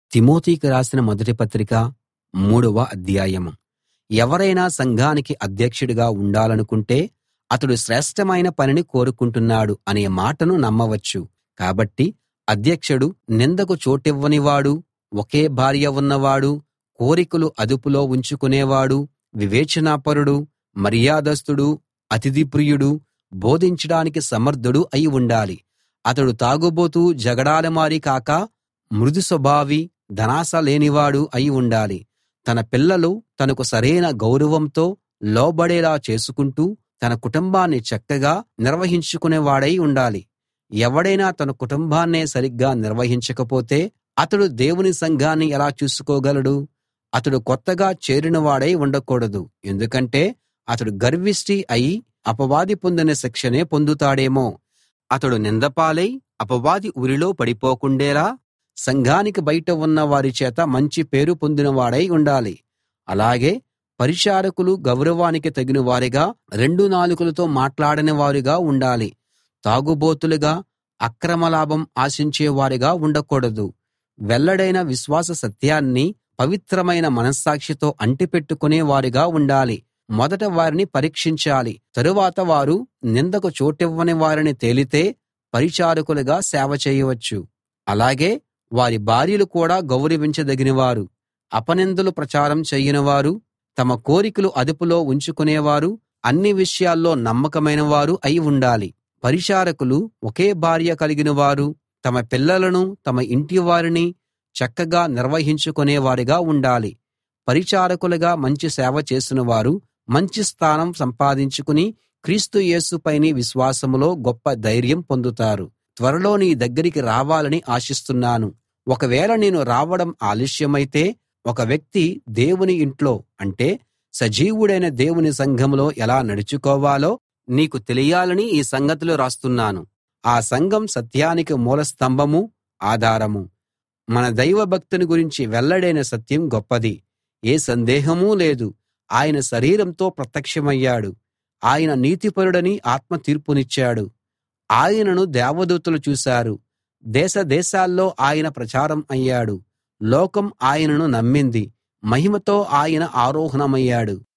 తిమోతికి రాసిన మొదటి పత్రిక 3వ అధ్యాయం. ఎవరైనా సంఘానికి అధ్యక్షుడిగా ఉండాలనుకుంటే అతడు శ్రేష్ఠమైన పనిని కోరుకుంటున్నాడు అనే మాటను నమ్మవచ్చు. కాబట్టి అధ్యక్షుడు నిందకు చోటివ్వనివాడు, ఒకే భార్య ఉన్నవాడు, కోరికలు అదుపులో ఉంచుకునేవాడు, వివేచనాపరుడు, మర్యాదస్థుడు, అతిథిప్రియుడు, బోధించడానికి సమర్థుడు అయి ఉండాలి. అతడు తాగుబోతు, జగడాలమారి కాక మృదు స్వభావి, ధనాశ లేనివాడు అయి ఉండాలి. తన పిల్లలు తనకు సరైన గౌరవంతో లోబడేలా చేసుకుంటూ తన కుటుంబాన్ని చక్కగా నిర్వహించుకునేవాడై ఉండాలి. ఎవడైనా తన కుటుంబాన్నే సరిగ్గా నిర్వహించకపోతే అతడు దేవుని సంఘాన్ని ఎలా చూసుకోగలడు? అతడు కొత్తగా చేరినవాడై ఉండకూడదు. ఎందుకంటే అతడు గర్విష్టి అయి అపవాది పొందిన శిక్షనే పొందుతాడేమో. అతడు నిందపాలై అపవాది ఉరిలో పడిపోకుండేలా సంఘానికి బయట ఉన్న వారి చేత మంచి పేరు పొందినవాడై ఉండాలి. అలాగే పరిచారకులు గౌరవానికి తగిన వారిగా, రెండు నాలుకలతో మాట్లాడని వారుగా ఉండాలి. తాగుబోతులుగా, అక్రమ లాభం ఆశించే వారిగా ఉండకూడదు. వెల్లడైన విశ్వాస సత్యాన్ని పవిత్రమైన మనస్సాక్షితో అంటిపెట్టుకునే వారుగా ఉండాలి. మొదట వారిని పరీక్షించాలి. తరువాత వారు నిందకు చోటివ్వని వారిని తేలితే పరిచారకులుగా సేవ చేయవచ్చు. అలాగే వారి భార్యలు కూడా గౌరవించదగినవారు, అపనిందలు ప్రచారం చేయనివారు, తమ కోరికలు అదుపులో ఉంచుకునేవారు, అన్ని విషయాల్లో నమ్మకమైన వారు అయి ఉండాలి. పరిచారకులు ఒకే భార్య కలిగిన వారు, తమ పిల్లలను, తమ ఇంటివారిని చక్కగా నిర్వహించుకునేవారుగా ఉండాలి. పరిచారకులుగా మంచి సేవ చేసిన వారు మంచి స్థానం సంపాదించుకుని క్రీస్తు యేసుపైని విశ్వాసంలో గొప్ప ధైర్యం పొందుతారు. త్వరలో నీ దగ్గరికి రావాలని ఆశిస్తున్నాను. ఒకవేళ నేను రావడం ఆలస్యమైతే ఒక వ్యక్తి దేవుని ఇంట్లో, అంటే సజీవుడైన దేవుని సంఘంలో ఎలా నడుచుకోవాలో నీకు తెలియాలని ఈ సంగతులు రాస్తున్నాను. ఆ సంఘం సత్యానికి మూల స్తంభమూ ఆధారమూ. మన దైవభక్తిని గురించి వెల్లడైన సత్యం గొప్పది. ఏ సందేహమూ లేదు. ఆయన శరీరంతో ప్రత్యక్షమయ్యాడు. ఆయన నీతిపరుడని ఆత్మ తీర్పునిచ్చాడు. ఆయనను దేవదూతలు చూశారు. దేశ దేశాల్లో ఆయన ప్రచారం అయ్యాడు. లోకం ఆయనను నమ్మింది. మహిమతో ఆయన ఆరోహణమయ్యాడు.